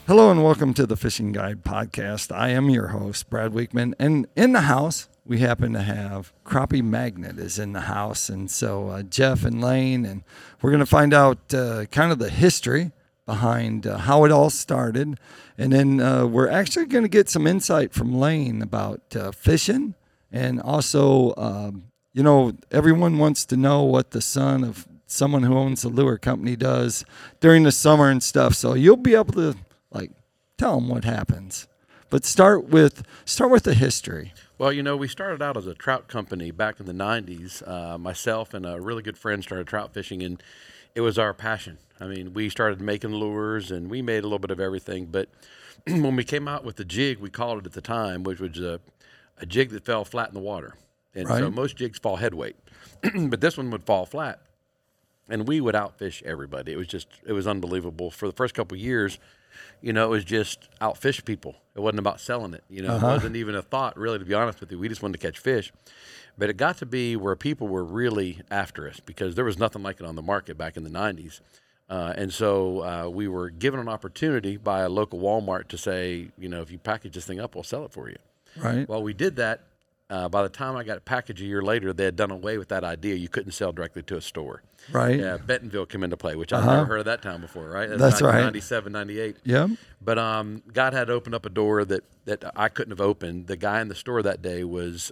Hello and welcome to the Fishing Guide Podcast. I am your host, Brad Weekman, and in the house, we happen to have Crappie Magnet is in the house, and so Jeff and Lane, and we're going to find out kind of the history behind how it all started, and then we're actually going to get some insight from Lane about fishing, and also, everyone wants to know what the son of someone who owns a lure company does during the summer and stuff, so you'll be able to tell them what happens. But start with the history. Well, we started out as a trout company back in the 90s. Myself and a really good friend started trout fishing, and it was our passion. I mean, we started making lures, and we made a little bit of everything. But when we came out with the jig, we called it at the time, which was a jig that fell flat in the water. And so most jigs fall head weight, but this one would fall flat. And we would outfish everybody. It was unbelievable. For the first couple of years, it was just outfish people. It wasn't about selling it. It wasn't even a thought, really, to be honest with you. We just wanted to catch fish. But it got to be where people were really after us because there was nothing like it on the market back in the 90s. And so we were given an opportunity by a local Walmart to say, if you package this thing up, we'll sell it for you. Right. Well, we did that. By the time I got it packaged a year later, they had done away with that idea. You couldn't sell directly to a store. Right. Yeah, Bentonville came into play, which I've never heard of that town before, right? That's right. 97, 98. Yeah. But God had opened up a door that I couldn't have opened. The guy in the store that day was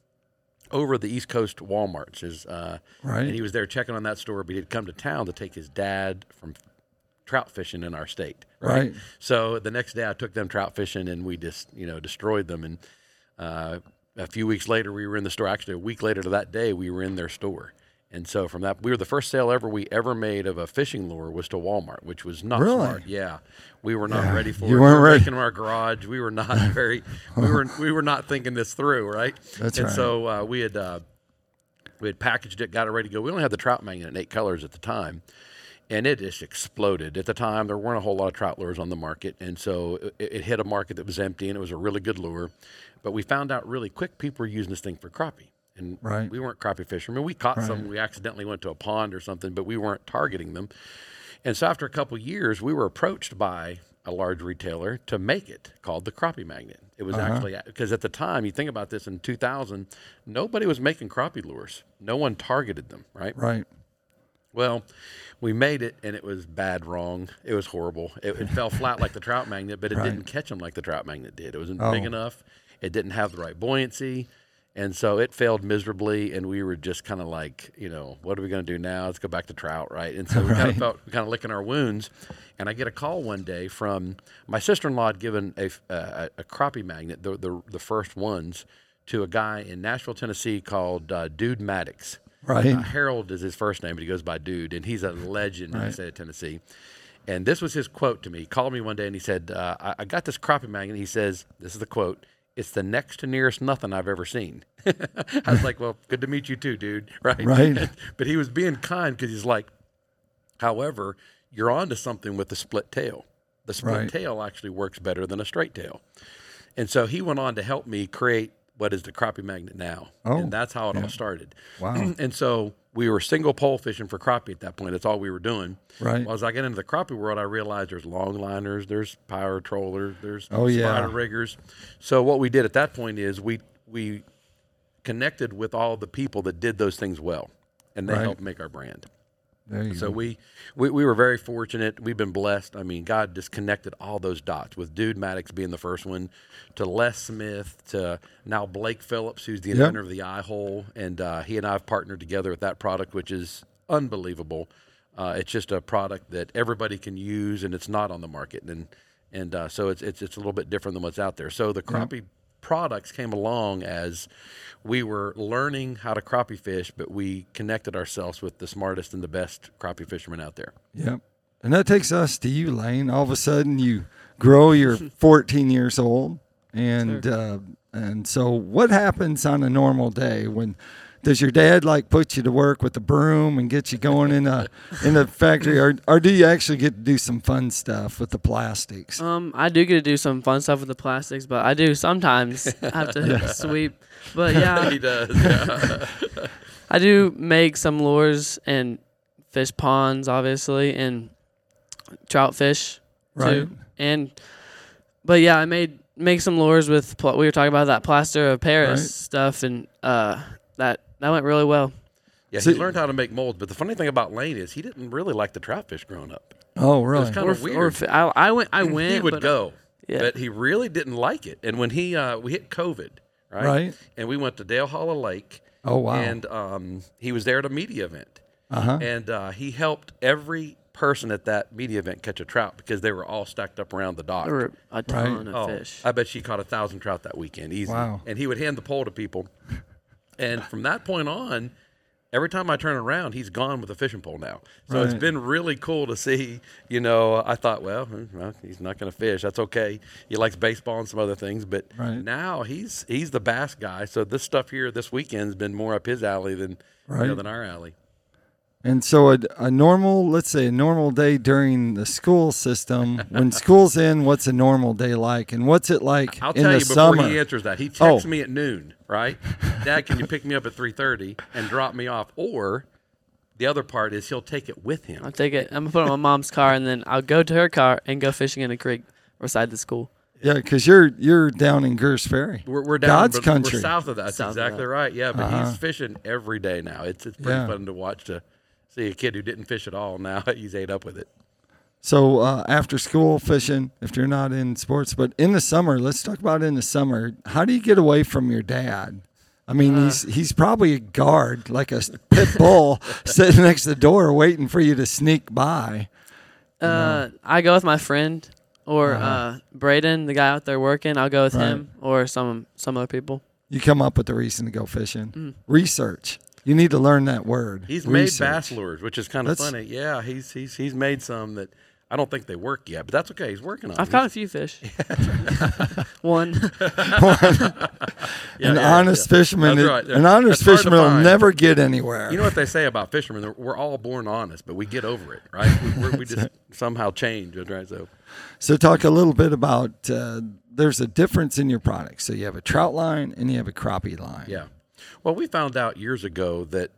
over the East Coast Walmarts. Right. And he was there checking on that store, but he'd come to town to take his dad from trout fishing in our state. Right. So the next day I took them trout fishing, and we just, destroyed them. And a few weeks later, we were in the store. Actually, a week later to that day, we were in their store. And so from that, we were the first sale we ever made of a fishing lure was to Walmart, which was not smart. Yeah, we were not ready for it. You weren't ready. Making our garage. We were not very. we were not thinking this through, right? That's and right. So we had packaged it, got it ready to go. We only had the trout magnet in 8 colors at the time, and it just exploded. At the time, there weren't a whole lot of trout lures on the market, and so it hit a market that was empty, and it was a really good lure. But we found out really quick people were using this thing for crappie. And we weren't crappie fishermen. We caught some. We accidentally went to a pond or something, but we weren't targeting them. And so after a couple of years, we were approached by a large retailer to make it called the Crappie Magnet. It was actually, because at the time, you think about this in 2000, nobody was making crappie lures. No one targeted them, right? Right. Well, we made it, and it was bad wrong. It was horrible. It fell flat like the Trout Magnet, but it didn't catch them like the Trout Magnet did. It wasn't big enough. It didn't have the right buoyancy. And so it failed miserably, and we were just kind of like, what are we going to do now? Let's go back to trout, right? And so we kind of licking our wounds. And I get a call one day from my sister-in-law had given a crappie magnet, the first ones, to a guy in Nashville, Tennessee called Dude Maddox. Right. Harold is his first name, but he goes by Dude, and he's a legend in the state of Tennessee. And this was his quote to me. He called me one day, and he said, I got this crappie magnet. He says, this is the quote, "It's the next to nearest nothing I've ever seen." I was like, well, good to meet you too, dude. Right. But he was being kind because he's like, however, you're onto something with the split tail. The split tail actually works better than a straight tail. And so he went on to help me create what is the Crappie Magnet now. Oh, and that's how it all started. Wow. And so we were single pole fishing for crappie at that point. That's all we were doing. Right. Well, as I get into the crappie world, I realized there's longliners, there's power trollers, there's spider riggers. So what we did at that point is we connected with all the people that did those things well, and they helped make our brand. There you So go. we were very fortunate. We've been blessed. I mean, God just connected all those dots, with Dude Maddox being the first one, to Les Smith, to now Blake Phillips, who's the inventor of the eye hole. And he and I have partnered together with that product, which is unbelievable. It's just a product that everybody can use, and it's not on the market. And so it's a little bit different than what's out there. So the crappie products came along as we were learning how to crappie fish, but we connected ourselves with the smartest and the best crappie fishermen out there. Yep. And that takes us to you, Lane. All of a sudden you grow, you're 14 years old. And so what happens on a normal day when does your dad put you to work with the broom and get you going in the factory, or do you actually get to do some fun stuff with the plastics? I do get to do some fun stuff with the plastics, but I do sometimes have to sweep. But yeah, He does. Yeah. I do make some lures and fish ponds, obviously, and trout fish. Right. But yeah, I make some lures with. We were talking about that plaster of Paris Right. stuff, and that went really well. Yeah, So- he learned how to make molds. But the funny thing about Lane is he didn't really like the trout fish growing up. Oh, really? It's kind of weird. I went. He would but, go, yeah. but he really didn't like it. And when we hit COVID, right? Right. And we went to Dale Hollow Lake. Oh, wow. And he was there at a media event. Uh-huh. And he helped every person at that media event catch a trout because they were all stacked up around the dock. There were a ton of Oh, fish. I bet she caught 1,000 trout that weekend, easy. Wow. And he would hand the pole to people. And from that point on, every time I turn around, he's gone with a fishing pole now. So it's Right. been really cool to see. I thought, well, he's not going to fish. That's okay. He likes baseball and some other things. But Right. now he's the bass guy. So this stuff here this weekend's been more up his alley than Right. than our alley. And so a normal day during the school system, when school's in, what's a normal day like? And what's it like I'll in tell the you before summer? he answers that. He texts Oh. me at noon, right? Dad, can you pick me up at 3:30 and drop me off? Or the other part is he'll take it with him. I'll take it. I'm gonna put it on my mom's car, and then I'll go to her car and go fishing in a creek beside the school. Yeah, because you're down in Gers Ferry. We're down God's but country. We're south of that. That's South of exactly that. right. Yeah, but Uh-huh. he's fishing every day now. It's pretty Yeah. fun to watch to see a kid who didn't fish at all. Now he's ate up with it. So after school fishing, if you're not in sports, but in the summer, let's talk about in the summer. How do you get away from your dad? I mean, he's probably a guard, like a pit bull, sitting next to the door waiting for you to sneak by. I go with my friend or Braden, the guy out there working. I'll go with Right. him or some other people. You come up with the reason to go fishing. Research. You need to learn that word. He's made Research. bass lures, which is kind of That's- funny. Yeah, he's made some that I don't think they work yet, but that's okay. He's working on. I've it. caught a few fish. One. Yeah, An yeah, honest yeah. fisherman. That's right. An honest That's hard to fisherman will find. never get anywhere. You know what they say about fishermen? We're all born honest, but we get over it, right? We just somehow change, right? So talk a little bit about. There's a difference in your products. So you have a trout line and you have a crappie line. Yeah. Well, we found out years ago that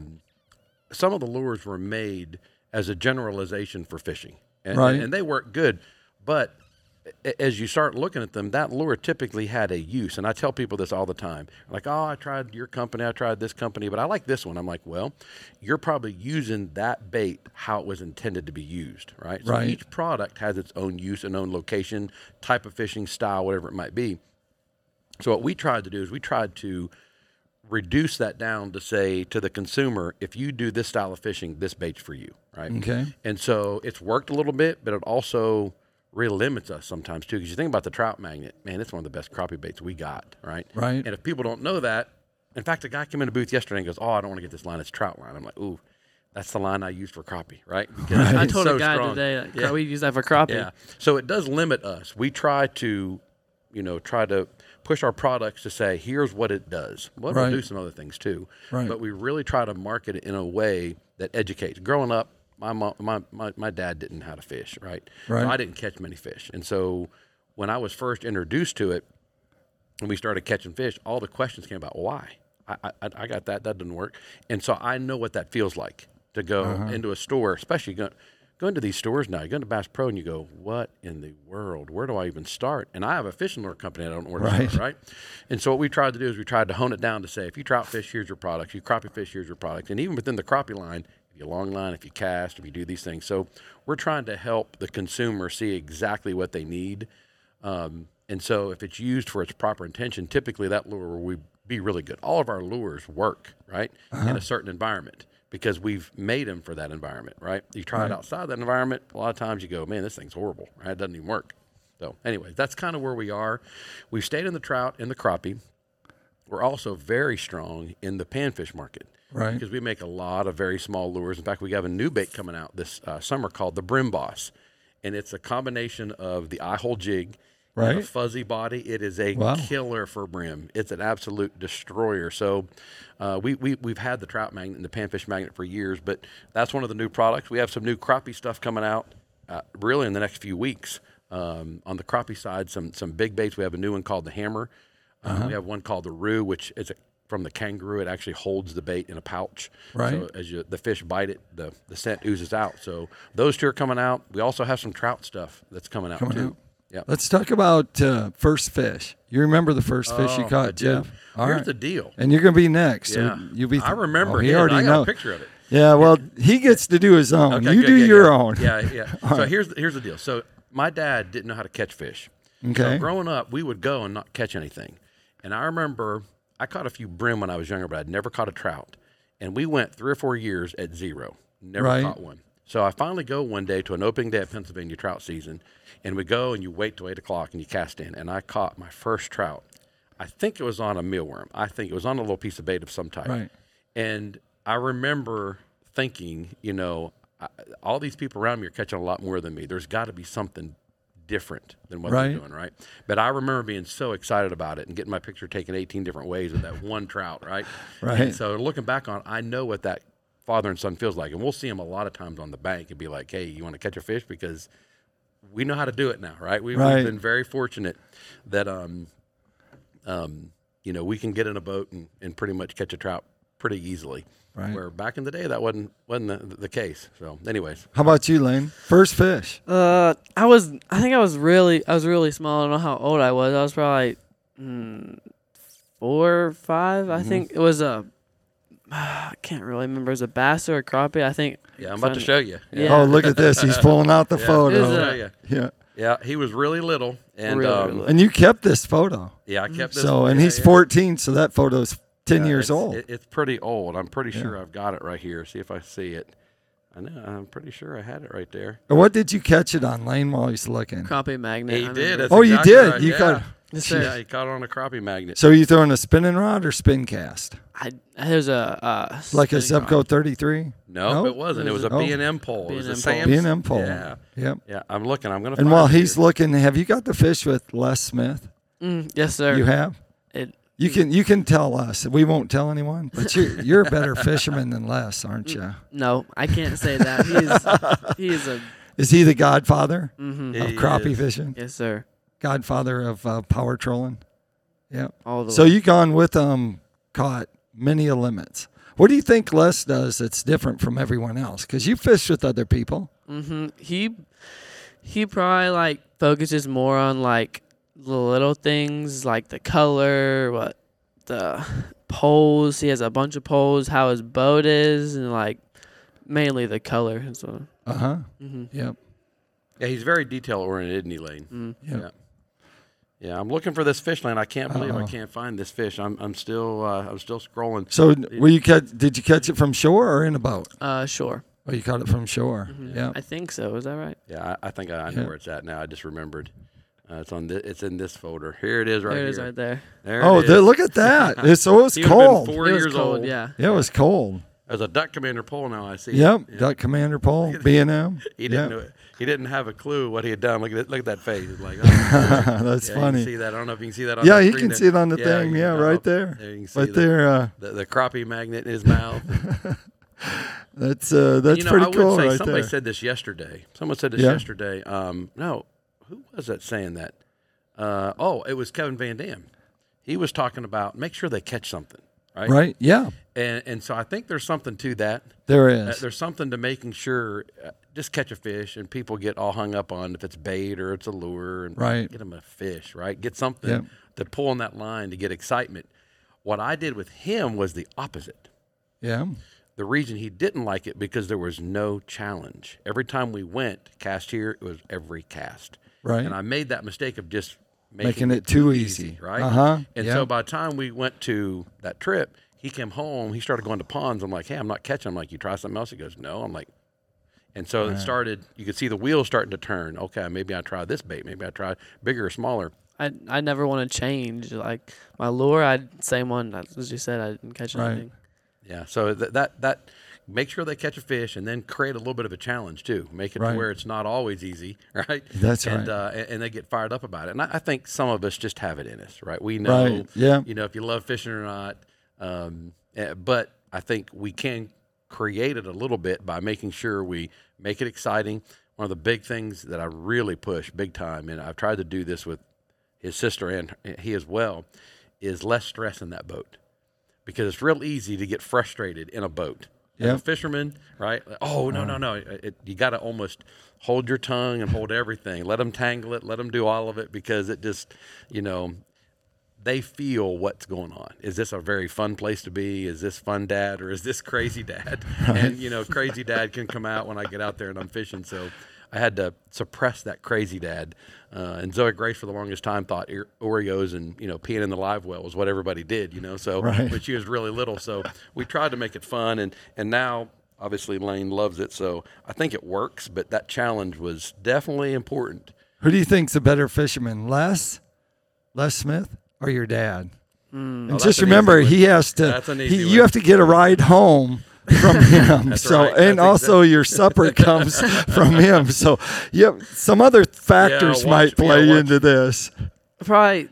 some of the lures were made as a generalization for fishing, and, Right. and they work good. But as you start looking at them, that lure typically had a use. And I tell people this all the time. Like, oh, I tried your company, I tried this company, but I like this one. I'm like, well, you're probably using that bait how it was intended to be used, right? So Right. each product has its own use and own location, type of fishing style, whatever it might be. So what we tried to do is we tried to reduce that down to say to the consumer, if you do this style of fishing, this bait's for you, right? Okay. And so it's worked a little bit, but it also really limits us sometimes too. Because you think about the trout magnet, man, it's one of the best crappie baits we got, right? Right. And if people don't know that, in fact, a guy came in the booth yesterday and goes, "Oh, I don't want to get this line. It's trout line." I'm like, "Ooh, that's the line I use for crappie, right?" Because I it's told so a guy strong. today, like, Yeah. we use that for crappie. Yeah. So it does limit us. We try to, try to push our products to say, here's what it does. Well, Right. we'll do some other things too. Right. But we really try to market it in a way that educates. Growing up, my dad didn't know how to fish, right? Right. So I didn't catch many fish. And so when I was first introduced to it, and we started catching fish, all the questions came about why. I got that doesn't work. And so I know what that feels like to go into a store, especially going to these stores now. You go to Bass Pro and you go, what in the world? Where do I even start? And I have a fishing lure company. I don't know where to Right. start, right? And so what we tried to do is we tried to hone it down to say, if you trout fish, here's your products. You crappie fish, here's your products. And even within the crappie line, if you long line, if you cast, if you do these things. So we're trying to help the consumer see exactly what they need. And so if it's used for its proper intention, typically that lure will be really good. All of our lures work, right, in a certain environment because we've made them for that environment, right? You try it outside that environment, a lot of times you go, man, this thing's horrible, right? It doesn't even work. So anyways, that's kind of where we are. We've stayed in the trout and the crappie. We're also very strong in the panfish market. Right. Because we make a lot of very small lures. In fact, we have a new bait coming out this summer called the Brim Boss. And it's a combination of the eye-hole jig and a Right. fuzzy body. It is a Wow. killer for brim. It's an absolute destroyer. So we've had the trout magnet and the panfish magnet for years, but that's one of the new products. We have some new crappie stuff coming out really in the next few weeks. On the crappie side, some big baits. We have a new one called the Hammer. We have one called the Roo, which is from the kangaroo. It actually holds the bait in a pouch. Right. So as the fish bite it, the scent oozes out. So those two are coming out. We also have some trout stuff that's coming out too. Yep. Let's talk about first fish. You remember the first fish you I caught, do. Jeff? All Here's right. the deal. And you're going to be next. Yeah. So you'll be I remember he his. already I got knows. a picture of it. Yeah, well, he gets to do his own. Okay, you good, do good, your yeah. own. Yeah. So right. here's the deal. So my dad didn't know how to catch fish. Okay. So growing up, we would go and not catch anything. And I remember I caught a few brim when I was younger, but I'd never caught a trout. And we went 3 or 4 years at 0. Never Right. caught one. So I finally go one day to an opening day at Pennsylvania trout season, and we go and you wait till 8 o'clock and you cast in. And I caught my first trout. I think it was on a mealworm. I think it was on a little piece of bait of some type. Right. And I remember thinking, all these people around me are catching a lot more than me. There's got to be something different than what Right. they're doing, right? But I remember being so excited about it and getting my picture taken 18 different ways with that one trout, right? Right. And so looking back on it, I know what that father and son feels like. And we'll see them a lot of times on the bank and be like, hey, you want to catch a fish? Because we know how to do it now, right? We've been very fortunate that, we can get in a boat and pretty much catch a trout pretty easily. Right. Where back in the day that wasn't the case. So, anyways, How about you, Lane? First fish. I think I was really small. I don't know how old I was. I was probably 4 or 5. I think it was I can't really remember. It was a bass or a crappie. I think. yeah, I'm about to show you. Yeah. Oh, look at this. He's pulling out the It was photo. Yeah. Yeah. He was really little, and Really little. And you kept this photo. yeah, I kept this. So, and yeah, he's yeah. 14, so that photo's 10 Yeah, years it's, old. It's pretty old. I'm pretty sure I've got it right here. See if I see it. I know. I'm pretty sure I had it right there. What did you catch it on, Lane, while he's looking? Crappie magnet. He I did. remember. That's Oh, you exactly did? right. You yeah. caught- Yes, sir. Yeah, he caught it on a crappie magnet. So you throwing a spinning rod or spin cast? There's a Like a spinning Zebco rod. 33? No, it wasn't. It was a Oh. B&M pole. It was a B&M Sam's. pole. B&M pole. Yeah. Yep. Yeah, I'm looking. I'm going to And find while it he's here. looking, have you got the fish with Les Smith? Yes, sir. You have? It, You can tell us. We won't tell anyone. But you're a better fisherman than Les, aren't you? no, I can't say that. He is a Is he the godfather He of crappie is. fishing? yes, sir. Godfather of power trolling? Yep. All the So way. you gone with caught many a limits. What do you think Les does that's different from everyone else? Because you fish with other people. He probably like focuses more on like the little things, like the color, what the poles. He has a bunch of poles. How his boat is, and like mainly the color. So Yep. Yeah, he's very detail oriented, isn't he, Lane? Yep. Yeah. Yeah, I'm looking for this fish, Lane. I can't believe I Uh-oh. can't find this fish. I'm still scrolling. So were you did you catch it from shore or in a boat? Sure. Oh, you caught it from shore. Yeah. I think so. Is that right? Yeah, I think I know Yeah. where it's at now. I just remembered. It's in this folder. Here it is, right There it here. is, right there. There Oh, it is. look at that. So it was He would've been cold. 4 It was years cold. old. Yeah. Yeah, it was cold. There's a duck commander pole now. I see. Yep. it. Yeah. Duck Commander pole, B&M. He didn't Yep. know it. He didn't have a clue what he had done. Look at that face. It's like, That's yeah, You funny. can see that. I don't know if you can see that on Yeah, the you screen can there. see it on the thing. you Yeah, can- right there. There you can see Right there. the crappie magnet in his mouth. That's You know, pretty I would cool say right somebody there. said this yesterday. Someone said this Yeah. yesterday. No, who was that saying that? It was Kevin Van Dam. He was talking about make sure they catch something, right? Right? Yeah, And so I think there's something to that. there is. There's something to making sure just catch a fish, and people get all hung up on if it's bait or it's a lure, and Right. get them a fish, right? Get something Yep. to pull on that line to get excitement. What I did with him was the opposite. Yeah. The reason he didn't like it because there was no challenge. Every time we went cast here, it was every cast. Right. And I made that mistake of just Making it too easy. right? Uh-huh. And Yep. so by the time we went to that trip, he came home. He started going to ponds. I'm like, hey, I'm not catching. I'm like, you try something else? He goes, no. I'm like, and so it started. You could see the wheels starting to turn. Okay, maybe I try this bait. Maybe I try bigger or smaller. I never want to change. Like my lure, same one as you said. I didn't catch Right. anything. Yeah. So that make sure they catch a fish, and then create a little bit of a challenge too. Make it Right. to where it's not always easy, right? That's and, right. And they get fired up about it. And I think some of us just have it in us, right? We know, Right. Yeah. you know, if you love fishing or not. But I think we can create it a little bit by making sure we make it exciting. One of the big things that I really push big time, and I've tried to do this with his sister and he as well, is less stress in that boat. because it's real easy to get frustrated in a boat. As Yep. a fisherman, right? Oh, no. You got to almost hold your tongue and hold everything. Let them tangle it. Let them do all of it, because it just, they feel what's going on. Is this a very fun place to be? Is this fun dad, or is this crazy dad? And, crazy dad can come out when I get out there and I'm fishing. So I had to suppress that crazy dad. And Zoe Grace for the longest time thought Oreos and, peeing in the live well was what everybody did, so Right. when she was really little. So we tried to make it fun. And now, obviously, Lane loves it. So I think it works. But that challenge was definitely important. Who do you think's a better fisherman, Les Smith, or your dad? And that's just an remember, easy one. he has to. That's an easy You one. have to get a ride home from him. That's so, right. and That's also your supper comes from him. So, some other factors watch might me, play watch into this. Probably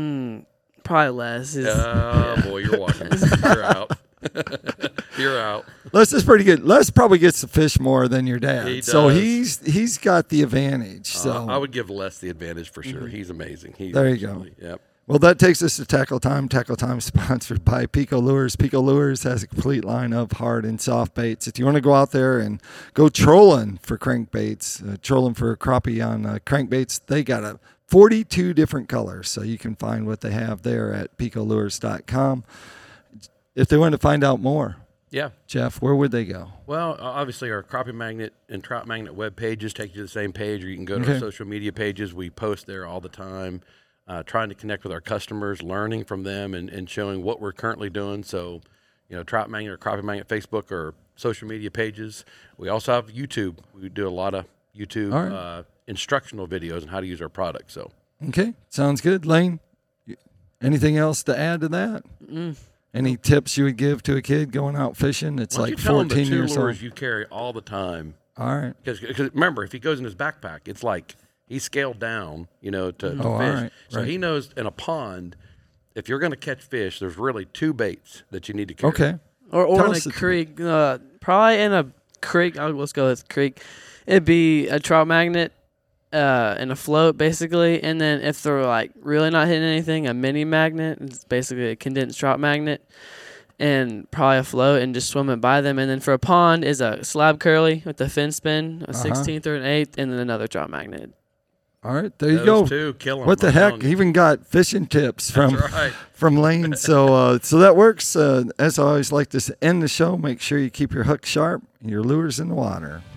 less. Oh, boy, you're watching. You're out. You're out. Les is pretty good. Les probably gets to fish more than your dad. He So does. he's got the advantage. So I would give Les the advantage for sure. He's amazing. There you go. absolutely- Yep. Well, that takes us to Tackle Time. Tackle Time sponsored by Pico Lures. Pico Lures has a complete line of hard and soft baits. If you want to go out there and go trolling for crankbaits, trolling for crappie on crankbaits, they got 42 different colors. So you can find what they have there at picolures.com. If they want to find out more, Yeah. Jeff, where would they go? Well, obviously, our Crappie Magnet and Trout Magnet web pages take you to the same page, or you can go to Okay. our social media pages. We post there all the time, trying to connect with our customers, learning from them, and showing what we're currently doing. So, Trout Magnet or Crappie Magnet Facebook or social media pages. We also have YouTube. We do a lot of YouTube All right. instructional videos on how to use our product. So, Okay, sounds good. Lane, anything else to add to that? Any tips you would give to a kid going out fishing? It's why don't like you tell them 14 the two years old. lures you carry all the time. All right. Because remember, if he goes in his backpack, it's like he's scaled down, to fish. all right, So right. he knows in a pond, if you're going to catch fish, there's really two baits that you need to carry. Okay. Or Tell in us a the- creek. Probably in a creek. Let's go with creek. It'd be a trout magnet and a float, basically. And then if they're like really not hitting anything, a mini magnet. It's basically a condensed trout magnet. And probably a float, and just swim it by them. And then for a pond is a slab curly with a fin spin, a 16th or an 8th, and then another trout magnet. All right. There you Those go. two, kill 'em. What the I'm heck? telling you. Even got fishing tips from That's right. from Lane. So that works. As I always like to end the show, make sure you keep your hook sharp and your lures in the water.